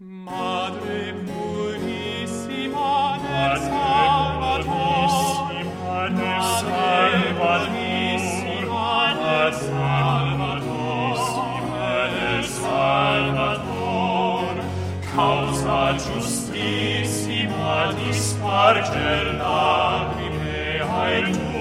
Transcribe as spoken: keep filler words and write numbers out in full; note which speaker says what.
Speaker 1: Madre purissima del Salvator, Madre purissima del Salvator, causa giustissima di sparger lacrime ai tuoi